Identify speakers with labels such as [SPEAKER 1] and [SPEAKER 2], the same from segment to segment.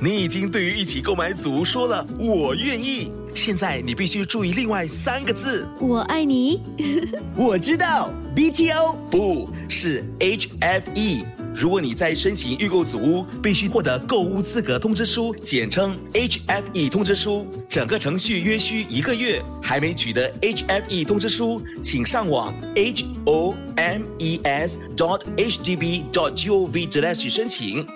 [SPEAKER 1] 你已经对于一起购买组说了我愿意，现在你必须注意另外3个字。
[SPEAKER 2] 我爱你。
[SPEAKER 3] 我知道 BTO
[SPEAKER 1] 不是 HFE。如果你在申请预购组屋，必须获得购屋资格通知书，简称 HFE 通知书，整个程序约需1个月。还没取得 HFE 通知书，请上网 homes.hdb.gov/ 申请。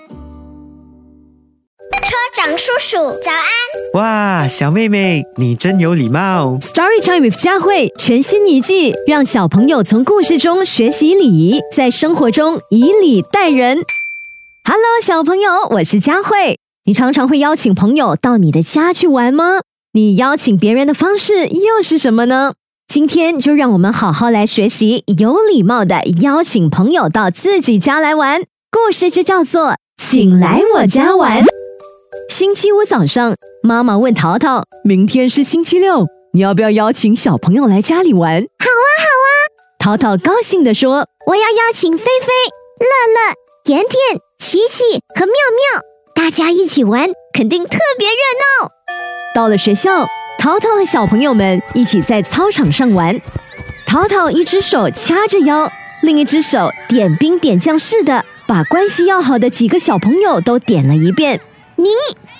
[SPEAKER 4] 车长叔叔早安。
[SPEAKER 3] 哇，小妹妹，你真有礼貌。
[SPEAKER 2] Story Time with 佳慧全新一季，让小朋友从故事中学习礼仪，在生活中以礼待人。Hello， 小朋友，我是佳慧。你常常会邀请朋友到你的家去玩吗？你邀请别人的方式又是什么呢？今天就让我们好好来学习有礼貌的邀请朋友到自己家来玩。故事就叫做请来我家玩。星期五早上，妈妈问淘淘，明天是星期六，你要不要邀请小朋友来家里玩？
[SPEAKER 4] 好啊。
[SPEAKER 2] 淘淘高兴地说，
[SPEAKER 4] 我要邀请菲菲、乐乐、甜甜、琪琪和妙妙，大家一起玩，肯定特别热闹。
[SPEAKER 2] 到了学校，淘淘和小朋友们一起在操场上玩。淘淘一只手掐着腰，另一只手点兵点将似的把关系要好的几个小朋友都点了一遍。
[SPEAKER 4] 你，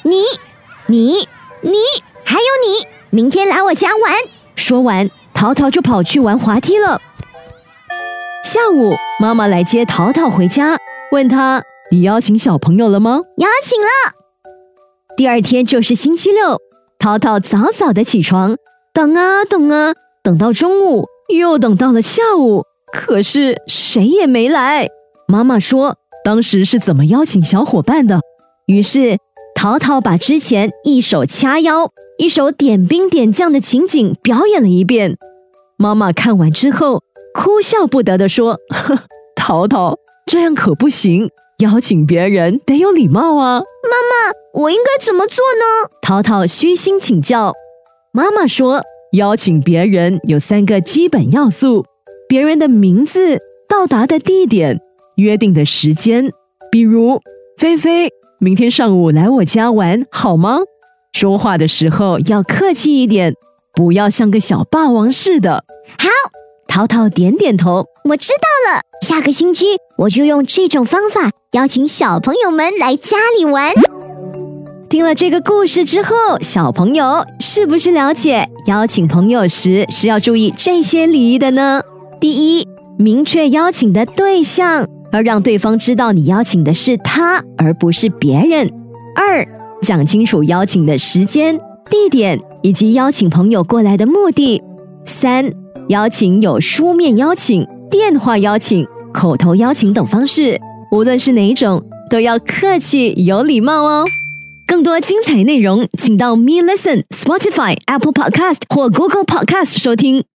[SPEAKER 4] 还有你，明天来我家玩。
[SPEAKER 2] 说完，淘淘就跑去玩滑梯了。下午，妈妈来接淘淘回家，问他，你邀请小朋友了吗？
[SPEAKER 4] 邀请了。
[SPEAKER 2] 第二天就是星期六，淘淘早早的起床，等啊，等到中午，又等到了下午，可是谁也没来。妈妈说，当时是怎么邀请小伙伴的？于是淘淘把之前一手掐腰，一手点兵点将的情景表演了一遍。妈妈看完之后，哭笑不得地说，淘淘，这样可不行，邀请别人得有礼貌啊。
[SPEAKER 4] 妈妈，我应该怎么做呢？
[SPEAKER 2] 淘淘虚心请教。妈妈说，邀请别人有3个基本要素：别人的名字、到达的地点、约定的时间。比如，菲菲，明天上午来我家玩好吗？说话的时候要客气一点，不要像个小霸王似的。
[SPEAKER 4] 好，
[SPEAKER 2] 淘淘点点头，
[SPEAKER 4] 我知道了。下个星期我就用这种方法邀请小朋友们来家里玩。
[SPEAKER 2] 听了这个故事之后，小朋友是不是了解邀请朋友时是要注意这些礼仪的呢？第一，明确邀请的对象，要让对方知道你邀请的是他，而不是别人。2，讲清楚邀请的时间、地点以及邀请朋友过来的目的。3，邀请有书面邀请、电话邀请、口头邀请等方式，无论是哪一种，都要客气有礼貌哦。更多精彩内容，请到 Me Listen、Spotify、Apple Podcast 或 Google Podcast 收听。